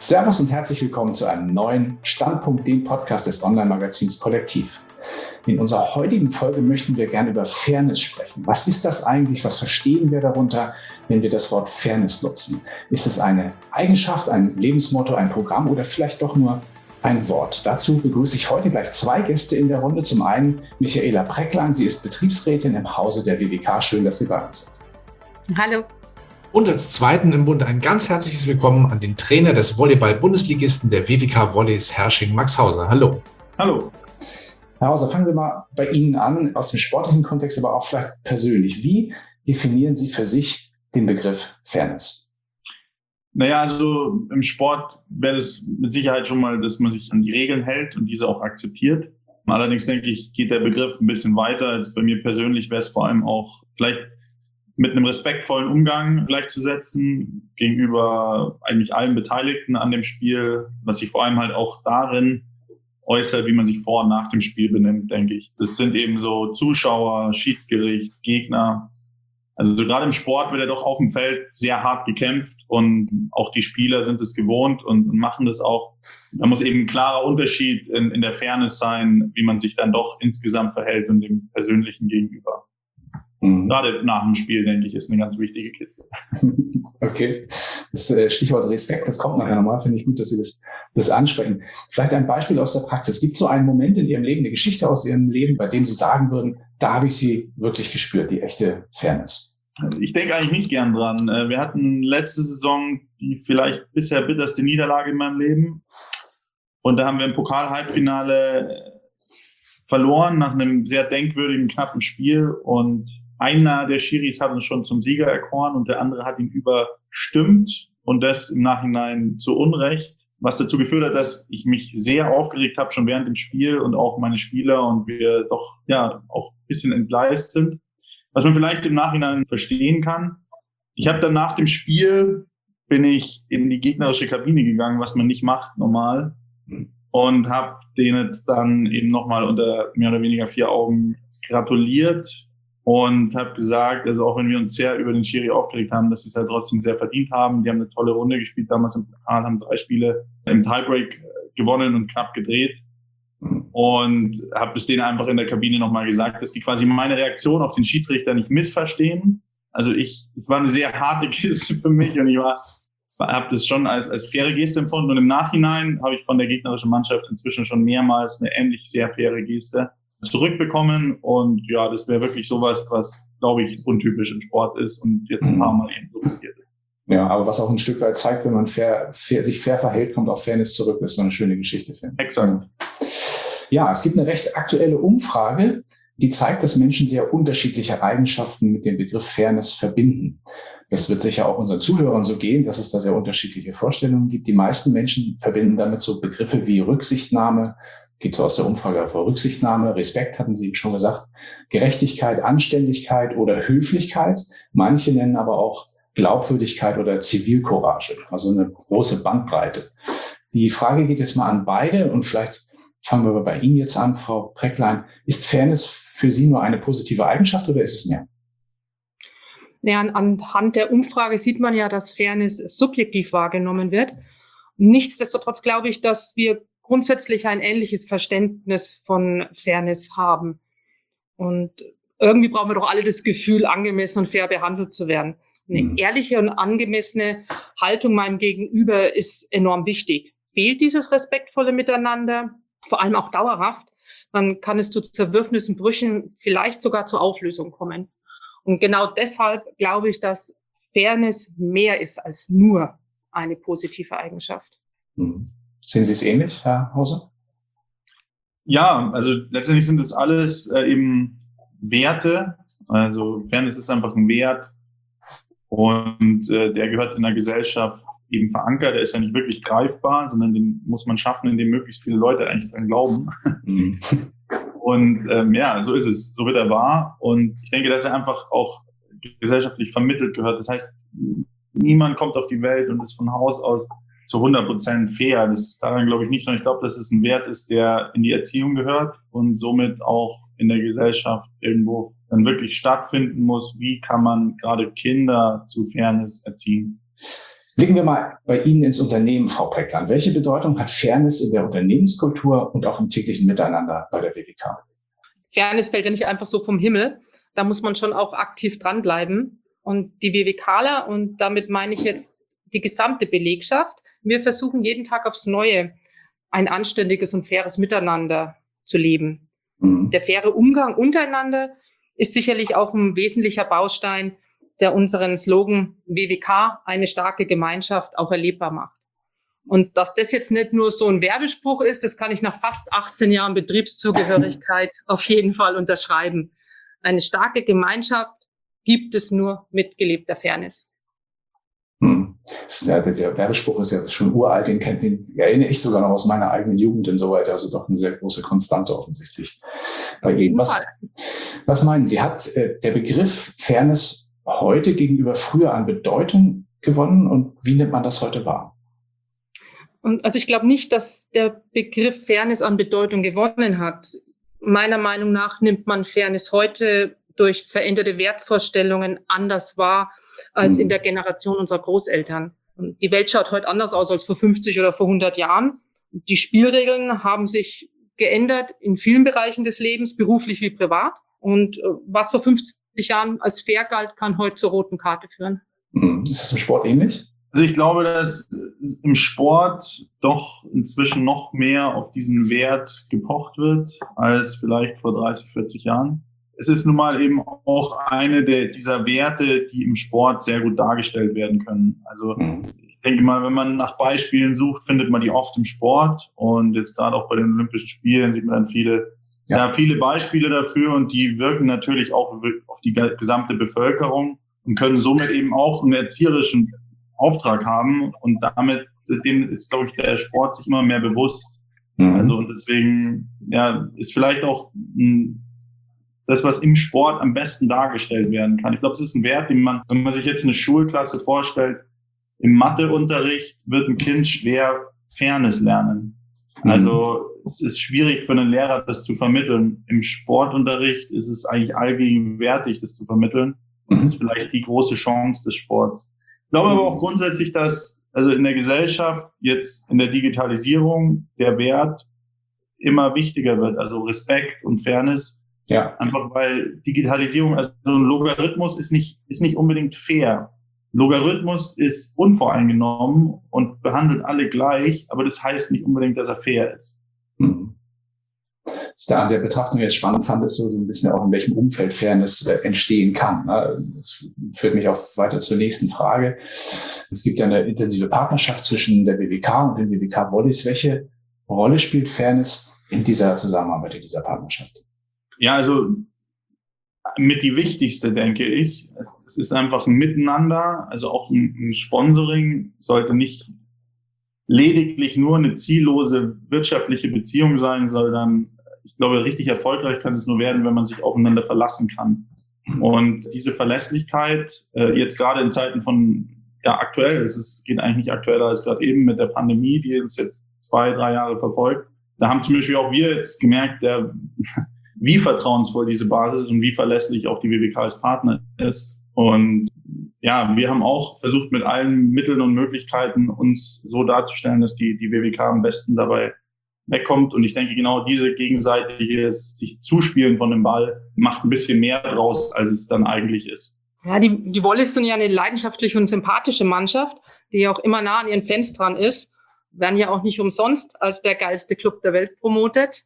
Servus und herzlich willkommen zu einem neuen Standpunkt, dem Podcast des Online-Magazins Kollektiv. In unserer heutigen Folge möchten wir gerne über Fairness sprechen. Was ist das eigentlich? Was verstehen wir darunter, wenn wir das Wort Fairness nutzen? Ist es eine Eigenschaft, ein Lebensmotto, ein Programm oder vielleicht doch nur ein Wort? Dazu begrüße ich heute gleich zwei Gäste in der Runde. Zum einen Michaela Precklein. Sie ist Betriebsrätin im Hause der WWK. Schön, dass Sie bei uns sind. Hallo. Und als Zweiten im Bunde ein ganz herzliches Willkommen an den Trainer des Volleyball-Bundesligisten der WWK Volleys Herrsching, Max Hauser. Hallo. Hallo. Herr Hauser, fangen wir mal bei Ihnen an, aus dem sportlichen Kontext, aber auch vielleicht persönlich. Wie definieren Sie für sich den Begriff Fairness? Naja, also im Sport wäre das mit Sicherheit schon mal, dass man sich an die Regeln hält und diese auch akzeptiert. Allerdings denke ich, geht der Begriff ein bisschen weiter. Als bei mir persönlich wäre es vor allem auch vielleicht mit einem respektvollen Umgang gleichzusetzen gegenüber eigentlich allen Beteiligten an dem Spiel, was sich vor allem halt auch darin äußert, wie man sich vor und nach dem Spiel benimmt, denke ich. Das sind eben so Zuschauer, Schiedsgericht, Gegner. Also so gerade im Sport wird ja doch auf dem Feld sehr hart gekämpft und auch die Spieler sind es gewohnt und machen das auch. Da muss eben ein klarer Unterschied in der Fairness sein, wie man sich dann doch insgesamt verhält und dem Persönlichen gegenüber. Gerade nach dem Spiel, denke ich, ist eine ganz wichtige Kiste. Okay, das Stichwort Respekt, das kommt nachher nochmal. Finde ich gut, dass Sie das ansprechen. Vielleicht ein Beispiel aus der Praxis. Gibt es so einen Moment in Ihrem Leben, eine Geschichte aus Ihrem Leben, bei dem Sie sagen würden, da habe ich sie wirklich gespürt, die echte Fairness? Ich denke eigentlich nicht gern dran. Wir hatten letzte Saison die vielleicht bisher bitterste Niederlage in meinem Leben. Und da haben wir im Pokal-Halbfinale verloren nach einem sehr denkwürdigen, knappen Spiel. Und einer der Schiris hat uns schon zum Sieger erkoren und der andere hat ihn überstimmt und das im Nachhinein zu Unrecht, was dazu geführt hat, dass ich mich sehr aufgeregt habe, schon während dem Spiel und auch meine Spieler und wir doch ja auch ein bisschen entgleist sind, was man vielleicht im Nachhinein verstehen kann. Ich habe dann nach dem Spiel bin ich in die gegnerische Kabine gegangen, was man nicht macht normal, und habe denen dann eben nochmal unter mehr oder weniger 4 Augen gratuliert. Und habe gesagt, also auch wenn wir uns sehr über den Schiri aufgeregt haben, dass sie es halt trotzdem sehr verdient haben. Die haben eine tolle Runde gespielt damals im Pokal, haben 3 Spiele im Tiebreak gewonnen und knapp gedreht. Und habe es denen einfach in der Kabine nochmal gesagt, dass die quasi meine Reaktion auf den Schiedsrichter nicht missverstehen. Also es war eine sehr harte Kiste für mich und ich habe das schon als faire Geste empfunden. Und im Nachhinein habe ich von der gegnerischen Mannschaft inzwischen schon mehrmals eine ähnlich sehr faire Geste zurückbekommen und ja, das wäre wirklich sowas, was, glaube ich, untypisch im Sport ist und jetzt ein paar Mal eben so passiert ist. Ja, aber was auch ein Stück weit zeigt, wenn man sich fair verhält, kommt auch Fairness zurück. Das ist so eine schöne Geschichte, finde ich. Exakt. Ja, es gibt eine recht aktuelle Umfrage, die zeigt, dass Menschen sehr unterschiedliche Eigenschaften mit dem Begriff Fairness verbinden. Das wird sicher auch unseren Zuhörern so gehen, dass es da sehr unterschiedliche Vorstellungen gibt. Die meisten Menschen verbinden damit so Begriffe wie Rücksichtnahme, geht so aus der Umfrage hervor, Rücksichtnahme, Respekt, hatten Sie schon gesagt, Gerechtigkeit, Anständigkeit oder Höflichkeit. Manche nennen aber auch Glaubwürdigkeit oder Zivilcourage, also eine große Bandbreite. Die Frage geht jetzt mal an beide und vielleicht fangen wir bei Ihnen jetzt an, Frau Precklein. Ist Fairness für Sie nur eine positive Eigenschaft oder ist es mehr? Ja, anhand der Umfrage sieht man ja, dass Fairness subjektiv wahrgenommen wird. Nichtsdestotrotz glaube ich, dass wir grundsätzlich ein ähnliches Verständnis von Fairness haben. Und irgendwie brauchen wir doch alle das Gefühl, angemessen und fair behandelt zu werden. Eine ehrliche und angemessene Haltung meinem Gegenüber ist enorm wichtig. Fehlt dieses respektvolle Miteinander, vor allem auch dauerhaft, dann kann es zu Zerwürfnissen, Brüchen, vielleicht sogar zur Auflösung kommen. Und genau deshalb glaube ich, dass Fairness mehr ist als nur eine positive Eigenschaft. Sehen Sie es ähnlich, Herr Hauser? Ja, also letztendlich sind es alles eben Werte. Also Fairness ist einfach ein Wert und der gehört in der Gesellschaft eben verankert. Der ist ja nicht wirklich greifbar, sondern den muss man schaffen, indem möglichst viele Leute eigentlich dran glauben. Und ja, so ist es. So wird er wahr. Und ich denke, dass er einfach auch gesellschaftlich vermittelt gehört. Das heißt, niemand kommt auf die Welt und ist von Haus aus zu 100% fair. Das daran glaube ich nicht, sondern ich glaube, dass es ein Wert ist, der in die Erziehung gehört und somit auch in der Gesellschaft irgendwo dann wirklich stattfinden muss. Wie kann man gerade Kinder zu Fairness erziehen? Blicken wir mal bei Ihnen ins Unternehmen, Frau Peckland. Welche Bedeutung hat Fairness in der Unternehmenskultur und auch im täglichen Miteinander bei der WWK? Fairness fällt ja nicht einfach so vom Himmel. Da muss man schon auch aktiv dranbleiben. Und die WWKler, und damit meine ich jetzt die gesamte Belegschaft, wir versuchen jeden Tag aufs Neue ein anständiges und faires Miteinander zu leben. Der faire Umgang untereinander ist sicherlich auch ein wesentlicher Baustein, der unseren Slogan WWK, eine starke Gemeinschaft, auch erlebbar macht. Und dass das jetzt nicht nur so ein Werbespruch ist, das kann ich nach fast 18 Jahren Betriebszugehörigkeit auf jeden Fall unterschreiben. Eine starke Gemeinschaft gibt es nur mit gelebter Fairness. Der Werbespruch ist ja schon uralt, den erinnere ich sogar noch aus meiner eigenen Jugend und so weiter. Also doch eine sehr große Konstante offensichtlich bei Ihnen. Was meinen Sie, hat der Begriff Fairness heute gegenüber früher an Bedeutung gewonnen und wie nimmt man das heute wahr? Und also ich glaube nicht, dass der Begriff Fairness an Bedeutung gewonnen hat. Meiner Meinung nach nimmt man Fairness heute durch veränderte Wertvorstellungen anders wahr als in der Generation unserer Großeltern. Und die Welt schaut heute anders aus als vor 50 oder vor 100 Jahren. Die Spielregeln haben sich geändert in vielen Bereichen des Lebens, beruflich wie privat. Und was vor 50 Jahren als fair galt, kann heute zur roten Karte führen. Ist das im Sport ähnlich? Also ich glaube, dass im Sport doch inzwischen noch mehr auf diesen Wert gepocht wird als vielleicht vor 30, 40 Jahren. Es ist nun mal eben auch eine dieser Werte, die im Sport sehr gut dargestellt werden können. Also ich denke mal, wenn man nach Beispielen sucht, findet man die oft im Sport. Und jetzt gerade auch bei den Olympischen Spielen sieht man dann viele Beispiele dafür. Und die wirken natürlich auch auf die gesamte Bevölkerung und können somit eben auch einen erzieherischen Auftrag haben. Und damit dem ist, glaube ich, der Sport sich immer mehr bewusst. Also und deswegen ist vielleicht auch das, was im Sport am besten dargestellt werden kann. Ich glaube, es ist ein Wert, den man, wenn man sich jetzt eine Schulklasse vorstellt, im Matheunterricht wird ein Kind schwer Fairness lernen. Also es ist schwierig für einen Lehrer, das zu vermitteln. Im Sportunterricht ist es eigentlich allgegenwärtig, das zu vermitteln. Das ist vielleicht die große Chance des Sports. Ich glaube aber auch grundsätzlich, dass also in der Gesellschaft jetzt in der Digitalisierung der Wert immer wichtiger wird. Also Respekt und Fairness. Ja. Einfach weil Digitalisierung, also ein Logarithmus ist nicht unbedingt fair. Logarithmus ist unvoreingenommen und behandelt alle gleich, aber das heißt nicht unbedingt, dass er fair ist. Was ich da an der Betrachtung jetzt spannend fand, ist so ein bisschen auch, in welchem Umfeld Fairness entstehen kann. Das führt mich auch weiter zur nächsten Frage. Es gibt ja eine intensive Partnerschaft zwischen der WWK und den WWK Volleys. Welche Rolle spielt Fairness in dieser Zusammenarbeit, in dieser Partnerschaft? Ja, also mit die wichtigste, denke ich. Es ist einfach ein Miteinander, also auch ein Sponsoring sollte nicht lediglich nur eine ziellose wirtschaftliche Beziehung sein, sondern ich glaube, richtig erfolgreich kann es nur werden, wenn man sich aufeinander verlassen kann. Und diese Verlässlichkeit, jetzt gerade in Zeiten von, aktuell, geht eigentlich nicht aktueller als gerade eben mit der Pandemie, die uns jetzt 2-3 Jahre verfolgt. Da haben zum Beispiel auch wir jetzt gemerkt, wie vertrauensvoll diese Basis ist und wie verlässlich auch die WWK als Partner ist. Und wir haben auch versucht, mit allen Mitteln und Möglichkeiten uns so darzustellen, dass die WWK am besten dabei wegkommt. Und ich denke, genau diese gegenseitige sich Zuspielen von dem Ball macht ein bisschen mehr draus, als es dann eigentlich ist. Ja, die Volleys sind ja eine leidenschaftliche und sympathische Mannschaft, die auch immer nah an ihren Fans dran ist. Werden ja auch nicht umsonst als der geilste Club der Welt promotet.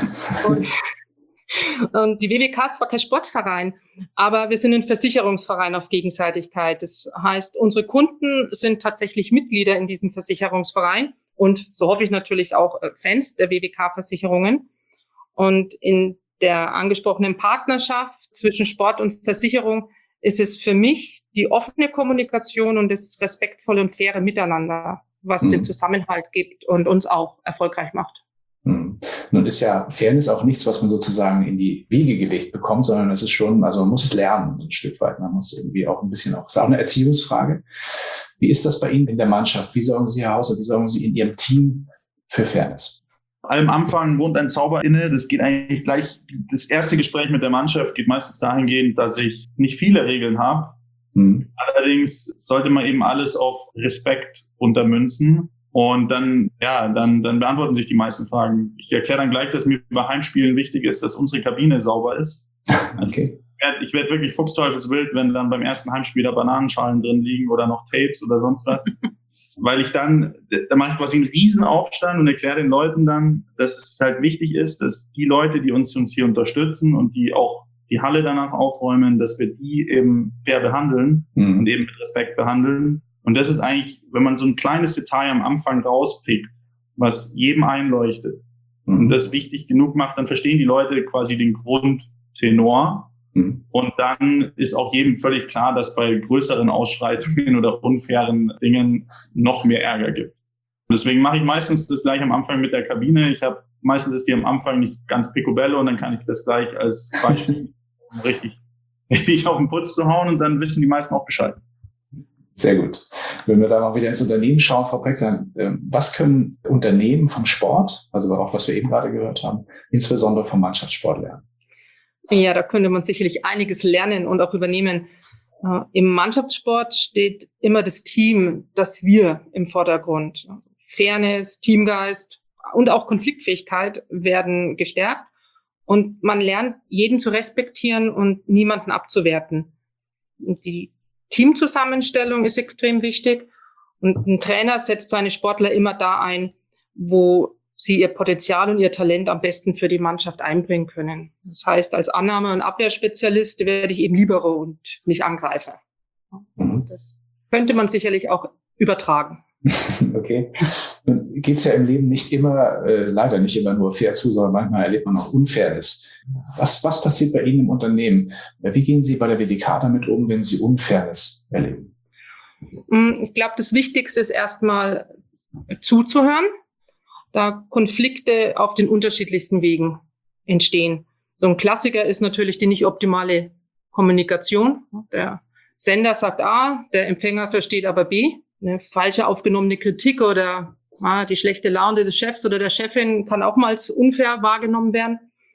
Und die WWK ist zwar kein Sportverein, aber wir sind ein Versicherungsverein auf Gegenseitigkeit. Das heißt, unsere Kunden sind tatsächlich Mitglieder in diesem Versicherungsverein und so hoffe ich natürlich auch Fans der WWK-Versicherungen. Und in der angesprochenen Partnerschaft zwischen Sport und Versicherung ist es für mich die offene Kommunikation und das respektvolle und faire Miteinander, was den Zusammenhalt gibt und uns auch erfolgreich macht. Nun ist ja Fairness auch nichts, was man sozusagen in die Wiege gelegt bekommt, sondern es ist schon, also man muss es lernen ein Stück weit. Man muss irgendwie auch ein bisschen ist auch eine Erziehungsfrage. Wie ist das bei Ihnen in der Mannschaft? Wie sorgen Sie, Herr Hauser, wie sorgen Sie in Ihrem Team für Fairness? Am Anfang wohnt ein Zauber inne. Das geht eigentlich gleich. Das erste Gespräch mit der Mannschaft geht meistens dahingehend, dass ich nicht viele Regeln habe, Allerdings sollte man eben alles auf Respekt untermünzen. Und dann beantworten sich die meisten Fragen. Ich erkläre dann gleich, dass mir bei Heimspielen wichtig ist, dass unsere Kabine sauber ist. Okay. Ich werd wirklich fuchsteufelswild, wenn dann beim ersten Heimspiel da Bananenschalen drin liegen oder noch Tapes oder sonst was. Weil da mache ich quasi einen Riesenaufstand und erkläre den Leuten dann, dass es halt wichtig ist, dass die Leute, die uns hier unterstützen und die auch die Halle danach aufräumen, dass wir die eben fair behandeln und eben mit Respekt behandeln. Und das ist eigentlich, wenn man so ein kleines Detail am Anfang rauspickt, was jedem einleuchtet und das wichtig genug macht, dann verstehen die Leute quasi den Grundtenor. Und dann ist auch jedem völlig klar, dass bei größeren Ausschreitungen oder unfairen Dingen noch mehr Ärger gibt. Und deswegen mache ich meistens das gleich am Anfang mit der Kabine. Meistens ist die am Anfang nicht ganz picobello und dann kann ich das gleich als Beispiel um richtig auf den Putz zu hauen und dann wissen die meisten auch Bescheid. Sehr gut. Wenn wir da mal wieder ins Unternehmen schauen, Frau Preckler, was können Unternehmen vom Sport, also auch was wir eben gerade gehört haben, insbesondere vom Mannschaftssport lernen? Ja, da könnte man sicherlich einiges lernen und auch übernehmen. Im Mannschaftssport steht immer das Team, das Wir im Vordergrund. Fairness, Teamgeist und auch Konfliktfähigkeit werden gestärkt. Und man lernt, jeden zu respektieren und niemanden abzuwerten. Und die Teamzusammenstellung ist extrem wichtig. Und ein Trainer setzt seine Sportler immer da ein, wo sie ihr Potenzial und ihr Talent am besten für die Mannschaft einbringen können. Das heißt, als Annahme- und Abwehrspezialist werde ich eben Libero und nicht Angreifer. Das könnte man sicherlich auch übertragen. Okay. Nun geht's ja im Leben nicht immer, leider nicht immer nur fair zu, sondern manchmal erlebt man auch Unfairness. Was passiert bei Ihnen im Unternehmen? Wie gehen Sie bei der WWK damit um, wenn Sie Unfairness erleben? Ich glaube, das Wichtigste ist erstmal zuzuhören, da Konflikte auf den unterschiedlichsten Wegen entstehen. So ein Klassiker ist natürlich die nicht optimale Kommunikation. Der Sender sagt A, der Empfänger versteht aber B. Eine falsche aufgenommene Kritik oder die schlechte Laune des Chefs oder der Chefin kann auch mal als unfair wahrgenommen werden.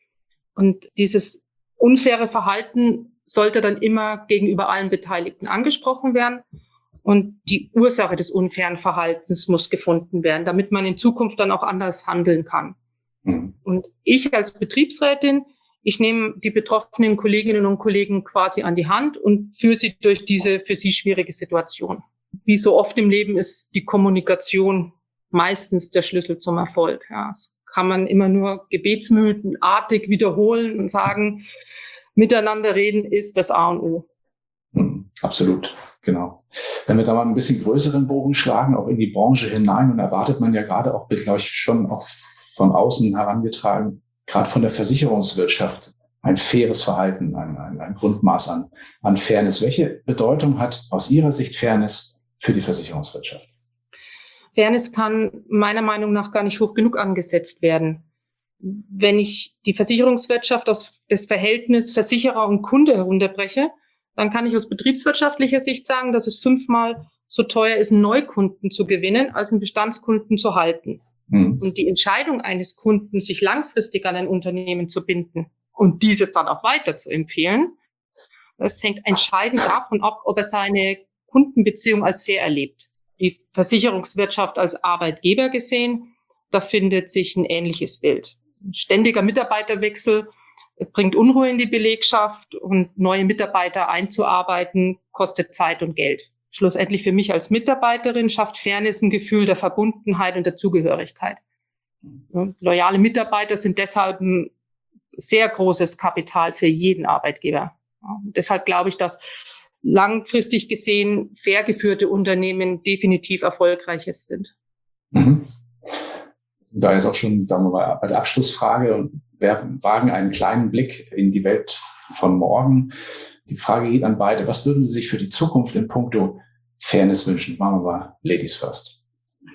Und dieses unfaire Verhalten sollte dann immer gegenüber allen Beteiligten angesprochen werden. Und die Ursache des unfairen Verhaltens muss gefunden werden, damit man in Zukunft dann auch anders handeln kann. Und ich als Betriebsrätin, ich nehme die betroffenen Kolleginnen und Kollegen quasi an die Hand und führe sie durch diese für sie schwierige Situation. Wie so oft im Leben ist die Kommunikation meistens der Schlüssel zum Erfolg. Ja, das kann man immer nur gebetsmühlenartig wiederholen und sagen, miteinander reden ist das A und O. Absolut, genau. Wenn wir da mal ein bisschen größeren Bogen schlagen, auch in die Branche hinein, und erwartet man ja gerade auch, glaube ich, schon auch von außen herangetragen, gerade von der Versicherungswirtschaft, ein faires Verhalten, ein Grundmaß an Fairness. Welche Bedeutung hat aus Ihrer Sicht Fairness für die Versicherungswirtschaft? Fairness kann meiner Meinung nach gar nicht hoch genug angesetzt werden. Wenn ich die Versicherungswirtschaft aus das Verhältnis Versicherer und Kunde herunterbreche, dann kann ich aus betriebswirtschaftlicher Sicht sagen, dass es 5-mal so teuer ist, einen Neukunden zu gewinnen, als einen Bestandskunden zu halten. Und die Entscheidung eines Kunden, sich langfristig an ein Unternehmen zu binden und dieses dann auch weiter zu empfehlen, das hängt entscheidend davon ab, ob er seine Kundenbeziehung als fair erlebt. Die Versicherungswirtschaft als Arbeitgeber gesehen, da findet sich ein ähnliches Bild. Ein ständiger Mitarbeiterwechsel bringt Unruhe in die Belegschaft und neue Mitarbeiter einzuarbeiten, kostet Zeit und Geld. Schlussendlich für mich als Mitarbeiterin schafft Fairness ein Gefühl der Verbundenheit und der Zugehörigkeit. Loyale Mitarbeiter sind deshalb ein sehr großes Kapital für jeden Arbeitgeber. Und deshalb glaube ich, dass langfristig gesehen fair geführte Unternehmen definitiv erfolgreich sind. Da ist auch schon, sagen wir mal, bei der Abschlussfrage und wir wagen einen kleinen Blick in die Welt von morgen. Die Frage geht an beide. Was würden Sie sich für die Zukunft in puncto Fairness wünschen? Machen wir mal Ladies first.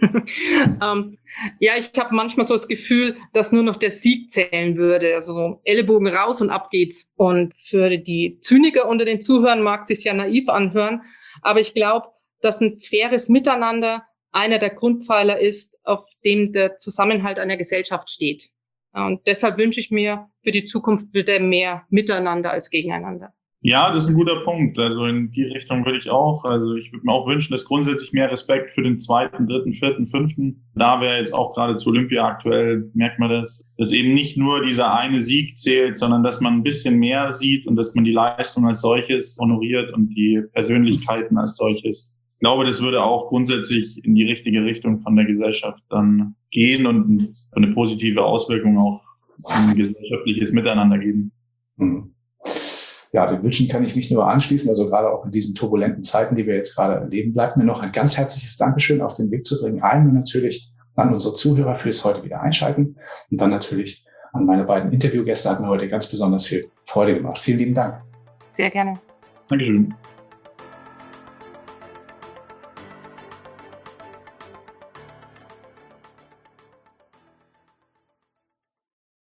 Ja, ich habe manchmal so das Gefühl, dass nur noch der Sieg zählen würde. Also Ellenbogen raus und ab geht's. Und für die Zyniker unter den Zuhörern mag es sich ja naiv anhören. Aber ich glaube, dass ein faires Miteinander einer der Grundpfeiler ist, auf dem der Zusammenhalt einer Gesellschaft steht. Und deshalb wünsche ich mir für die Zukunft wieder mehr Miteinander als gegeneinander. Ja, das ist ein guter Punkt. Also in die Richtung würde ich auch. Also ich würde mir auch wünschen, dass grundsätzlich mehr Respekt für den 2., 3., 4., 5. Da wäre jetzt auch gerade zu Olympia aktuell, merkt man das, dass eben nicht nur dieser eine Sieg zählt, sondern dass man ein bisschen mehr sieht und dass man die Leistung als solches honoriert und die Persönlichkeiten als solches. Ich glaube, das würde auch grundsätzlich in die richtige Richtung von der Gesellschaft dann gehen und eine positive Auswirkung auch ein gesellschaftliches Miteinander geben. Mhm. Ja, den Wünschen kann ich mich nur anschließen. Also gerade auch in diesen turbulenten Zeiten, die wir jetzt gerade erleben, bleibt mir noch ein ganz herzliches Dankeschön auf den Weg zu bringen. Einmal natürlich an unsere Zuhörer fürs heute wieder einschalten und dann natürlich an meine beiden Interviewgäste. Hat mir heute ganz besonders viel Freude gemacht. Vielen lieben Dank. Sehr gerne. Dankeschön.